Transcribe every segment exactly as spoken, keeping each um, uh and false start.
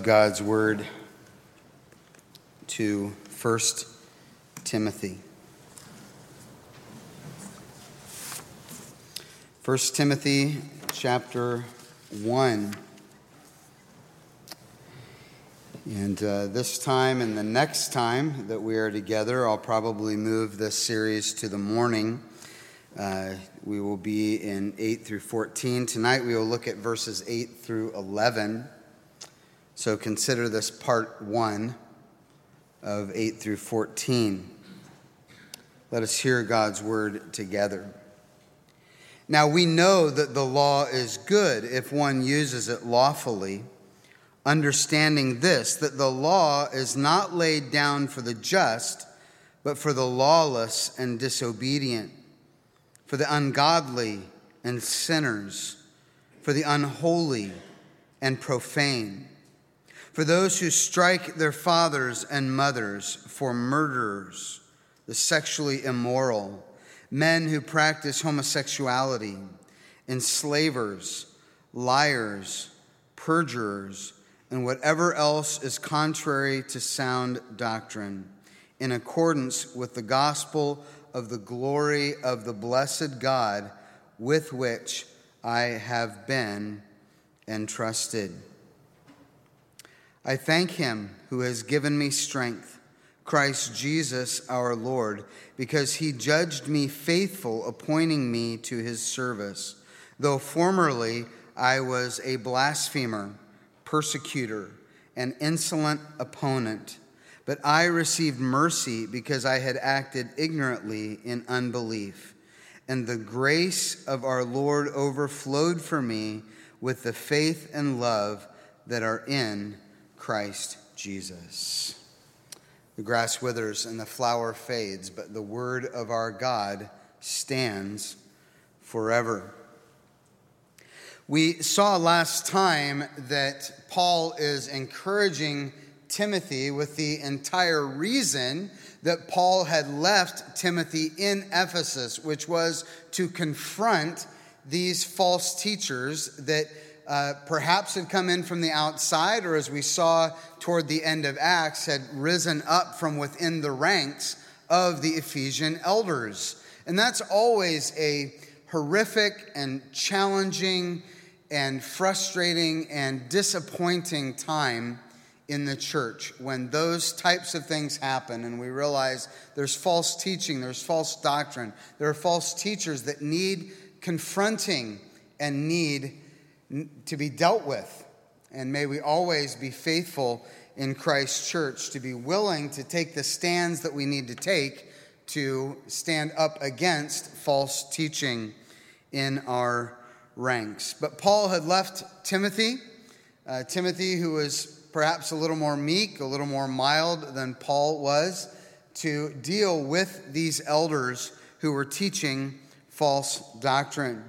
God's word to First Timothy. First Timothy chapter one. And uh, this time and the next time that we are together, I'll probably move this series to the morning. Uh, we will be in eight through fourteen. Tonight we will look at verses eight through eleven. So consider this part one of eight through fourteen. Let us hear God's word together. Now we know that the law is good if one uses it lawfully, understanding this, that the law is not laid down for the just, but for the lawless and disobedient, for the ungodly and sinners, for the unholy and profane, for those who strike their fathers and mothers, for murderers, the sexually immoral, men who practice homosexuality, enslavers, liars, perjurers, and whatever else is contrary to sound doctrine, in accordance with the gospel of the glory of the blessed God with which I have been entrusted. I thank him who has given me strength, Christ Jesus our Lord, because he judged me faithful, appointing me to his service. Though formerly I was a blasphemer, persecutor, and insolent opponent, but I received mercy because I had acted ignorantly in unbelief. And the grace of our Lord overflowed for me with the faith and love that are in Christ Jesus. The grass withers and the flower fades, but the word of our God stands forever. We saw last time that Paul is encouraging Timothy with the entire reason that Paul had left Timothy in Ephesus, which was to confront these false teachers that uh, perhaps had come in from the outside, or as we saw toward the end of Acts, had risen up from within the ranks of the Ephesian elders. And that's always a horrific and challenging and frustrating and disappointing time in the church when those types of things happen and we realize there's false teaching, there's false doctrine, there are false teachers that need confronting and need to be dealt with. And may we always be faithful in Christ's church to be willing to take the stands that we need to take to stand up against false teaching in our ranks. But Paul had left Timothy, uh, Timothy who was perhaps a little more meek, a little more mild than Paul was, to deal with these elders who were teaching false doctrine.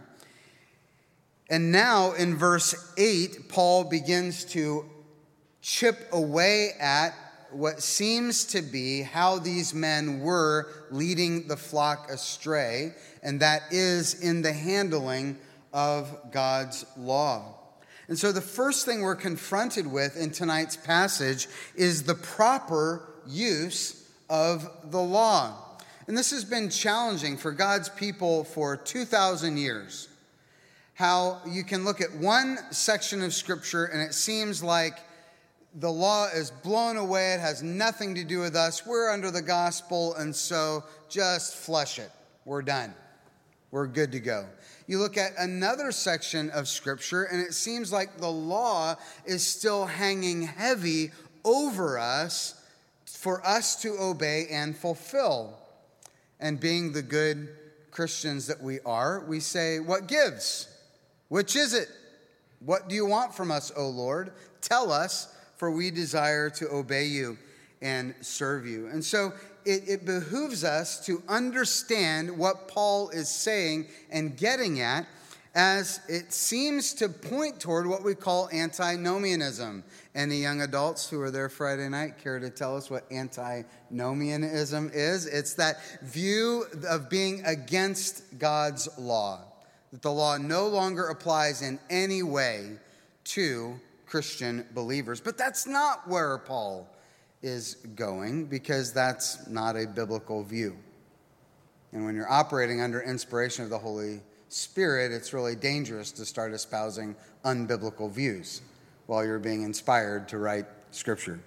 And now in verse eight, Paul begins to chip away at what seems to be how these men were leading the flock astray, and that is in the handling of God's law. And so the first thing we're confronted with in tonight's passage is the proper use of the law. And this has been challenging for God's people for two thousand years. How you can look at one section of Scripture and it seems like the law is blown away. It has nothing to do with us. We're under the gospel, and so just flush it. We're done. We're good to go. You look at another section of Scripture, and it seems like the law is still hanging heavy over us for us to obey and fulfill. And being the good Christians that we are, we say, what gives? Which is it? What do you want from us, O Lord? Tell us, for we desire to obey you and serve you. And so it, it behooves us to understand what Paul is saying and getting at, as it seems to point toward what we call antinomianism. Any young adults who were there Friday night care to tell us what antinomianism is? It's that view of being against God's law, that the law no longer applies in any way to Christian believers. But that's not where Paul is going, because that's not a biblical view. And when you're operating under inspiration of the Holy Spirit, it's really dangerous to start espousing unbiblical views while you're being inspired to write Scripture.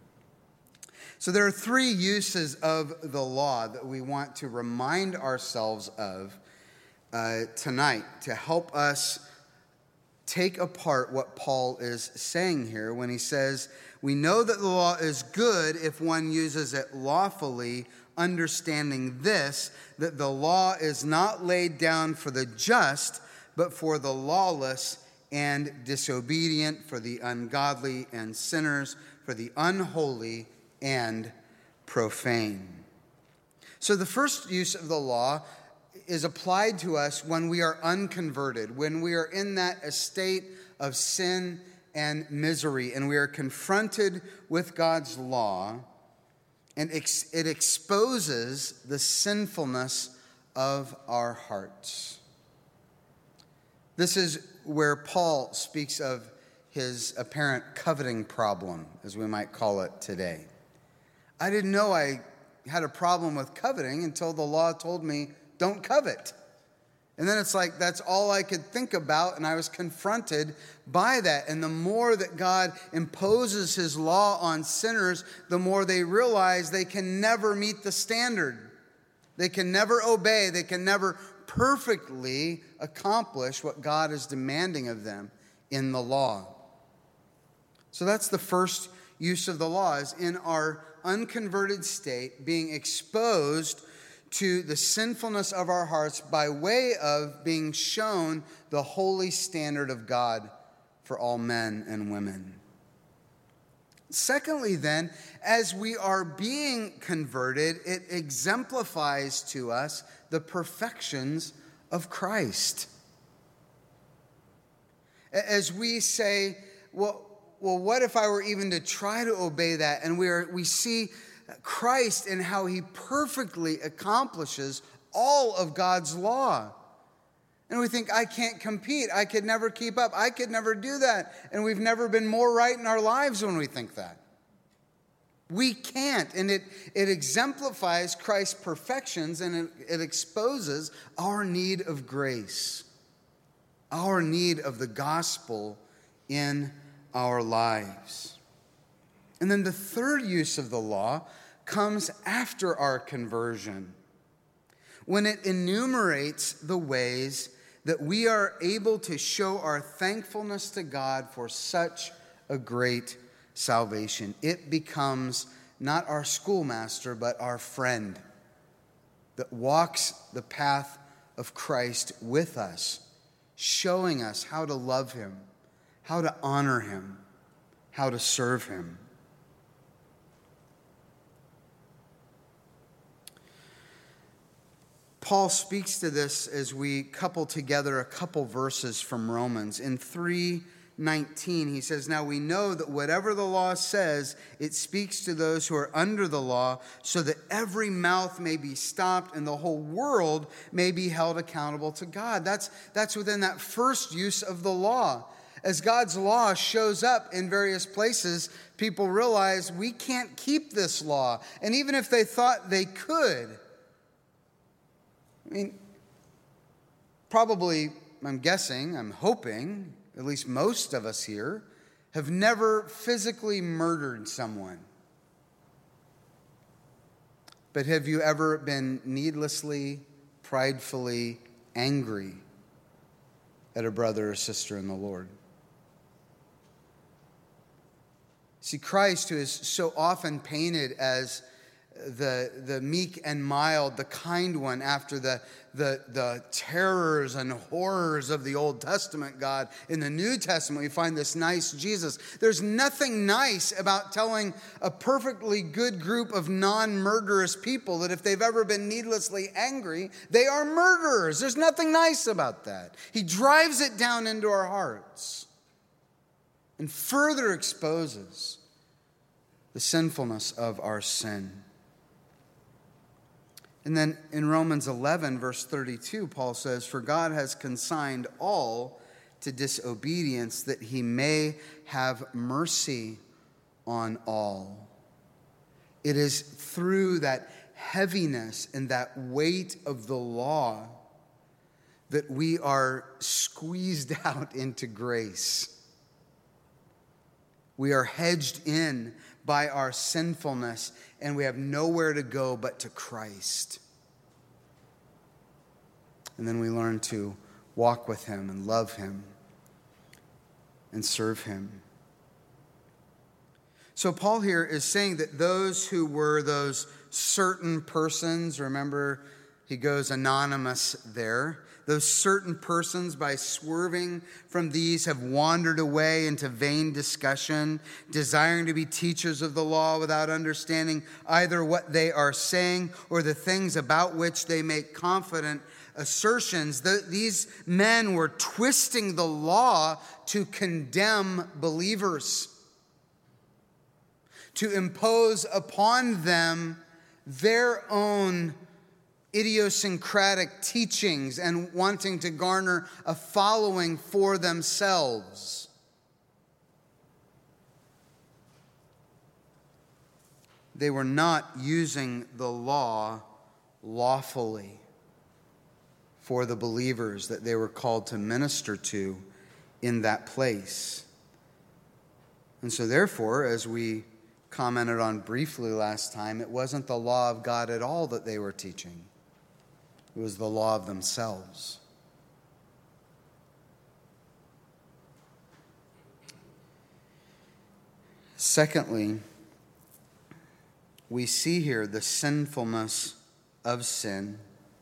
So there are three uses of the law that we want to remind ourselves of uh, tonight to help us take apart what Paul is saying here when he says, we know that the law is good if one uses it lawfully, understanding this, that the law is not laid down for the just, but for the lawless and disobedient, for the ungodly and sinners, for the unholy and profane. So the first use of the law is applied to us when we are unconverted, when we are in that estate of sin and misery, and we are confronted with God's law, and it exposes the sinfulness of our hearts. This is where Paul speaks of his apparent coveting problem, as we might call it today. I didn't know I had a problem with coveting until the law told me, don't covet. And then it's like, that's all I could think about, and I was confronted by that. And the more that God imposes his law on sinners, the more they realize they can never meet the standard. They can never obey. They can never perfectly accomplish what God is demanding of them in the law. So that's the first use of the law, is in our unconverted state, being exposed to the sinfulness of our hearts by way of being shown the holy standard of God for all men and women. Secondly, then, as we are being converted, it exemplifies to us the perfections of Christ. As we say, well, well, what if I were even to try to obey that? And we are, we see Christ and how he perfectly accomplishes all of God's law. And we think, I can't compete. I could never keep up. I could never do that. And we've never been more right in our lives when we think that. We can't. And it, it exemplifies Christ's perfections, and it, it exposes our need of grace, our need of the gospel in our lives. And then the third use of the law comes after our conversion, when it enumerates the ways that we are able to show our thankfulness to God for such a great salvation. It becomes not our schoolmaster, but our friend that walks the path of Christ with us, showing us how to love him, how to honor him, how to serve him. Paul speaks to this as we couple together a couple verses from Romans. In three nineteen, he says, now we know that whatever the law says, it speaks to those who are under the law, so that every mouth may be stopped and the whole world may be held accountable to God. That's, that's within that first use of the law. As God's law shows up in various places, people realize we can't keep this law. And even if they thought they could, I mean, probably, I'm guessing, I'm hoping, at least most of us here, have never physically murdered someone. But have you ever been needlessly, pridefully angry at a brother or sister in the Lord? See, Christ, who is so often painted as the the meek and mild, the kind one, after the, the, the terrors and horrors of the Old Testament God, in the New Testament we find this nice Jesus. There's nothing nice about telling a perfectly good group of non-murderous people that if they've ever been needlessly angry, they are murderers. There's nothing nice about that. He drives it down into our hearts and further exposes the sinfulness of our sin. And then in Romans eleven, verse thirty-two, Paul says, for God has consigned all to disobedience, that he may have mercy on all. It is through that heaviness and that weight of the law that we are squeezed out into grace. We are hedged in by our sinfulness, and we have nowhere to go but to Christ. And then we learn to walk with him and love him and serve him. So Paul here is saying that those who were those certain persons, remember he goes anonymous there, those certain persons, by swerving from these, have wandered away into vain discussion, desiring to be teachers of the law without understanding either what they are saying or the things about which they make confident assertions. The, these men were twisting the law to condemn believers, to impose upon them their own idiosyncratic teachings and wanting to garner a following for themselves. They were not using the law lawfully for the believers that they were called to minister to in that place. And so therefore, as we commented on briefly last time, it wasn't the law of God at all that they were teaching. It was the law of themselves. Secondly, we see here the sinfulness of sin.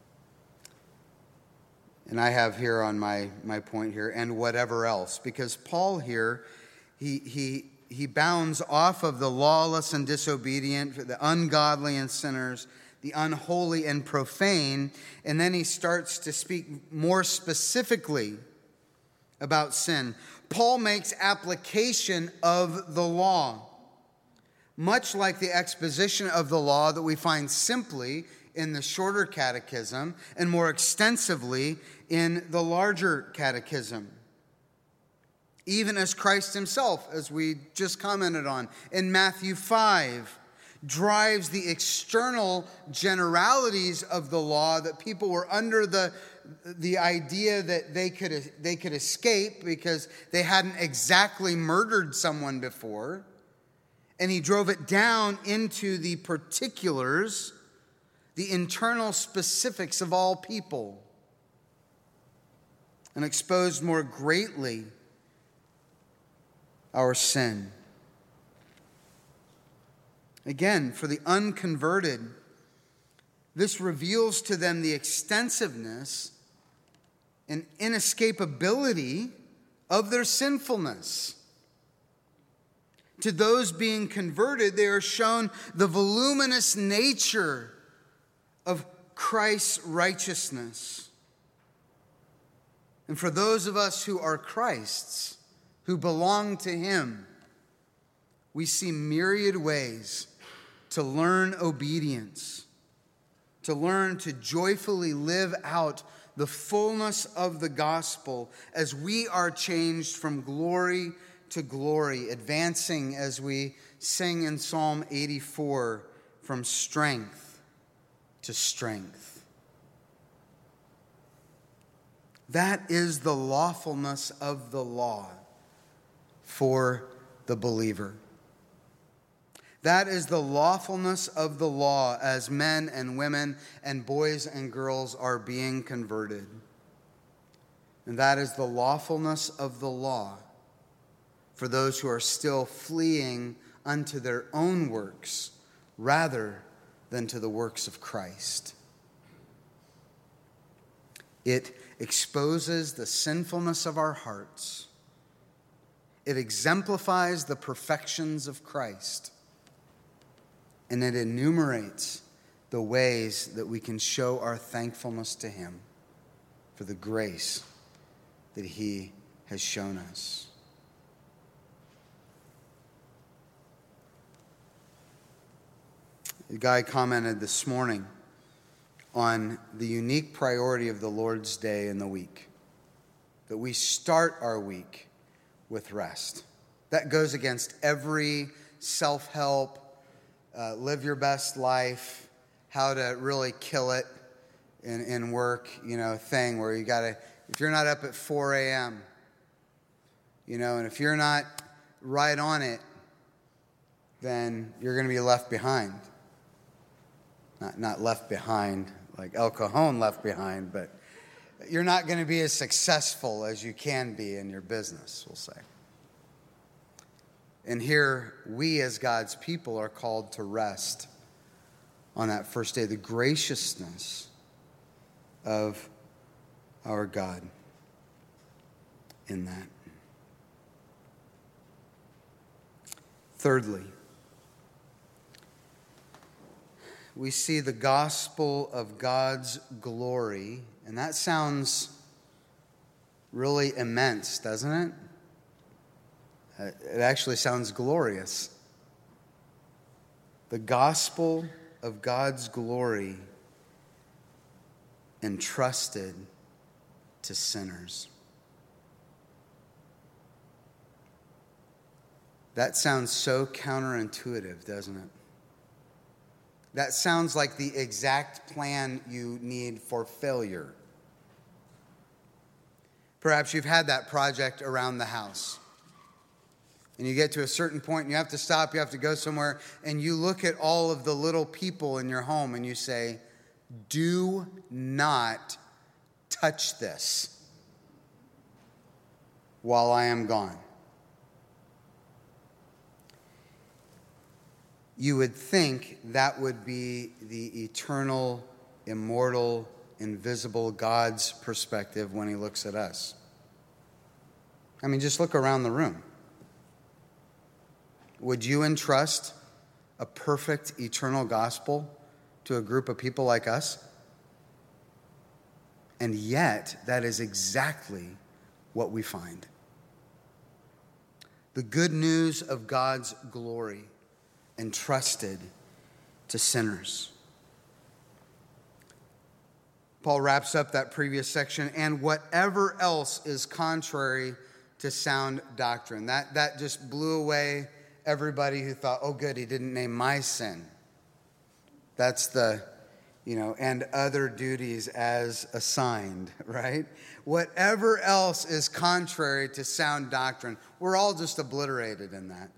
And I have here on my, my point here, and whatever else. Because Paul here, he, he, he bounds off of the lawless and disobedient, the ungodly and sinners, the unholy and profane, and then he starts to speak more specifically about sin. Paul makes application of the law, much like the exposition of the law that we find simply in the shorter catechism and more extensively in the larger catechism. Even as Christ himself, as we just commented on, in Matthew five, drives the external generalities of the law that people were under the, the idea that they could, they could escape because they hadn't exactly murdered someone before. And he drove it down into the particulars, the internal specifics of all people, and exposed more greatly our sin. Again, for the unconverted, this reveals to them the extensiveness and inescapability of their sinfulness. To those being converted, they are shown the voluminous nature of Christ's righteousness. And for those of us who are Christ's, who belong to him, we see myriad ways to learn obedience, to learn to joyfully live out the fullness of the gospel as we are changed from glory to glory, advancing, as we sing in Psalm eighty-four, from strength to strength. That is the lawfulness of the law for the believer. That is the lawfulness of the law as men and women and boys and girls are being converted. And that is the lawfulness of the law for those who are still fleeing unto their own works rather than to the works of Christ. It exposes the sinfulness of our hearts. It exemplifies the perfections of Christ. And it enumerates the ways that we can show our thankfulness to him for the grace that he has shown us. A guy commented this morning on the unique priority of the Lord's Day in the week. that we start our week with rest. That goes against every self-help, uh, live your best life, how to really kill it in, in work, you know, thing where you got to, if you're not up at four a.m., you know, and if you're not right on it, then you're going to be left behind. Not, not left behind like El Cajon left behind, but you're not going to be as successful as you can be in your business, we'll say. And here, we as God's people are called to rest on that first day, the graciousness of our God in that. Thirdly, we see the gospel of God's glory, and that sounds really immense, doesn't it? It actually sounds glorious. The gospel of God's glory entrusted to sinners. That sounds so counterintuitive, doesn't it? That sounds like the exact plan you need for failure. Perhaps you've had that project around the house. And you get to a certain point and you have to stop, you have to go somewhere, and you look at all of the little people in your home and you say, do not touch this while I am gone. You would think that would be the eternal, immortal, invisible God's perspective when he looks at us. I mean, just look around the room. Would you entrust a perfect, eternal gospel to a group of people like us? And yet, that is exactly what we find. The good news of God's glory entrusted to sinners. Paul wraps up that previous section, and whatever else is contrary to sound doctrine. That, that just blew away everybody who thought, oh good, he didn't name my sin. That's the, you know, and other duties as assigned, right? Whatever else is contrary to sound doctrine, we're all just obliterated in that.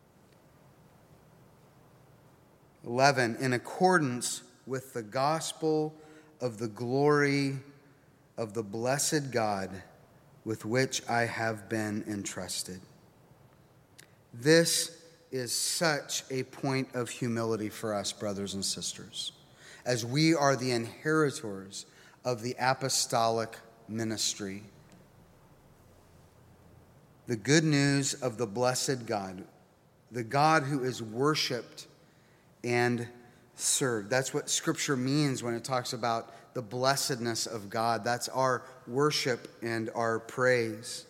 eleven, in accordance with the gospel of the glory of the blessed God with which I have been entrusted. This is such a point of humility for us, brothers and sisters, as we are the inheritors of the apostolic ministry. The good news of the blessed God, the God who is worshiped and served. That's what Scripture means when it talks about the blessedness of God. That's our worship and our praise.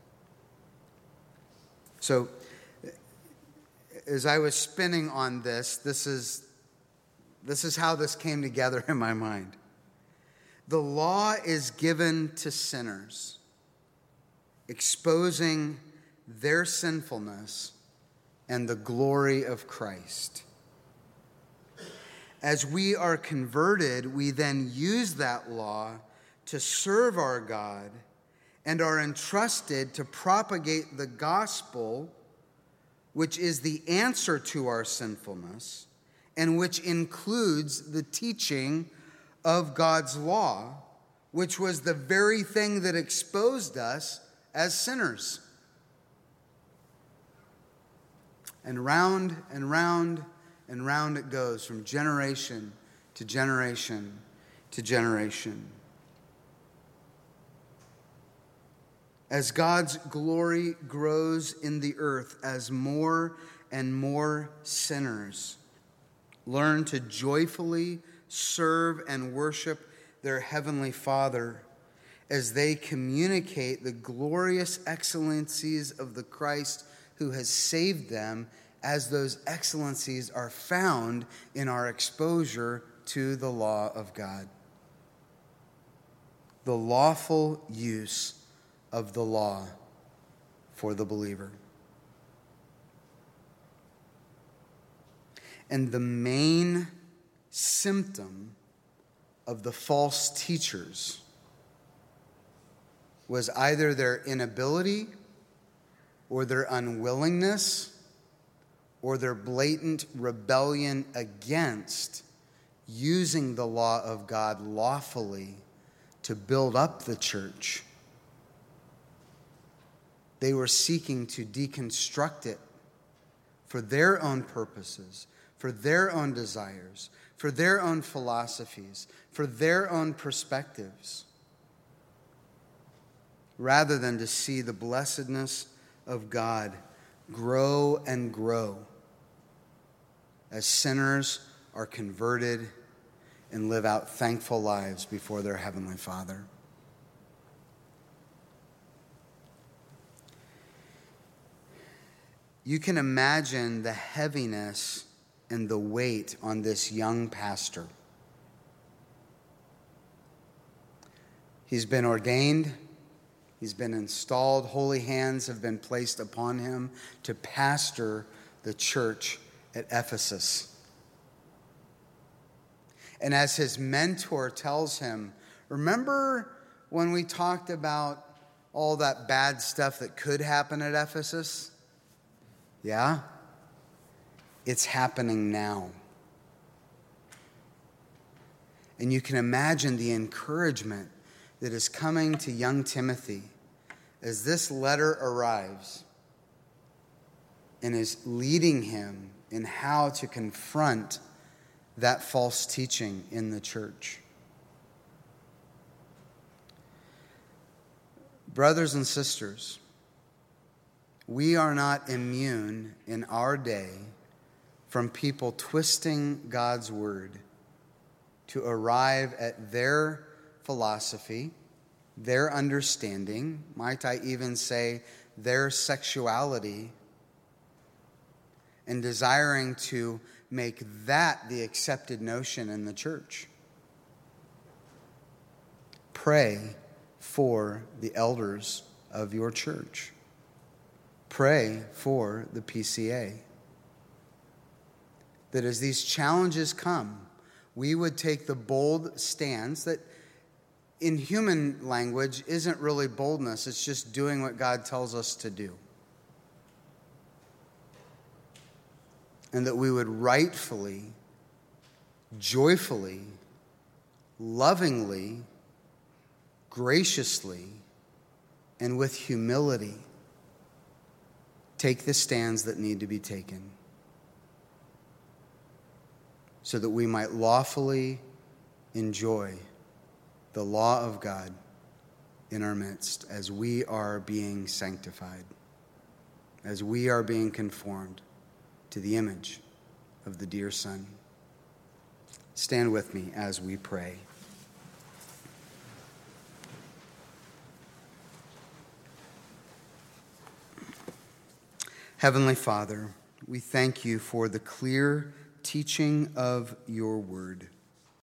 So, as I was spinning on this, this is, this is how this came together in my mind. The law is given to sinners, exposing their sinfulness and the glory of Christ. As we are converted, we then use that law to serve our God and are entrusted to propagate the gospel, which is the answer to our sinfulness, and which includes the teaching of God's law, which was the very thing that exposed us as sinners. And round and round and round it goes from generation to generation to generation. As God's glory grows in the earth, as more and more sinners learn to joyfully serve and worship their Heavenly Father, as they communicate the glorious excellencies of the Christ who has saved them, as those excellencies are found in our exposure to the law of God. The lawful use of the law for the believer. And the main symptom of the false teachers was either their inability or their unwillingness or their blatant rebellion against using the law of God lawfully to build up the church. They were seeking to deconstruct it for their own purposes, for their own desires, for their own philosophies, for their own perspectives, rather than to see the blessedness of God grow and grow as sinners are converted and live out thankful lives before their Heavenly Father. You can imagine the heaviness and the weight on this young pastor. He's been ordained. He's been installed. Holy hands have been placed upon him to pastor the church at Ephesus. And as his mentor tells him, remember when we talked about all that bad stuff that could happen at Ephesus? Yeah? It's happening now. And you can imagine the encouragement that is coming to young Timothy as this letter arrives and is leading him in how to confront that false teaching in the church. Brothers and sisters, we are not immune in our day from people twisting God's word to arrive at their philosophy, their understanding, might I even say their sexuality, and desiring to make that the accepted notion in the church. Pray for the elders of your church. Pray for the P C A. That as these challenges come, we would take the bold stance that in human language isn't really boldness, it's just doing what God tells us to do. And that we would rightfully, joyfully, lovingly, graciously, and with humility take the stands that need to be taken, so that we might lawfully enjoy the law of God in our midst as we are being sanctified, as we are being conformed to the image of the dear Son. Stand with me as we pray. Heavenly Father, we thank you for the clear teaching of your word.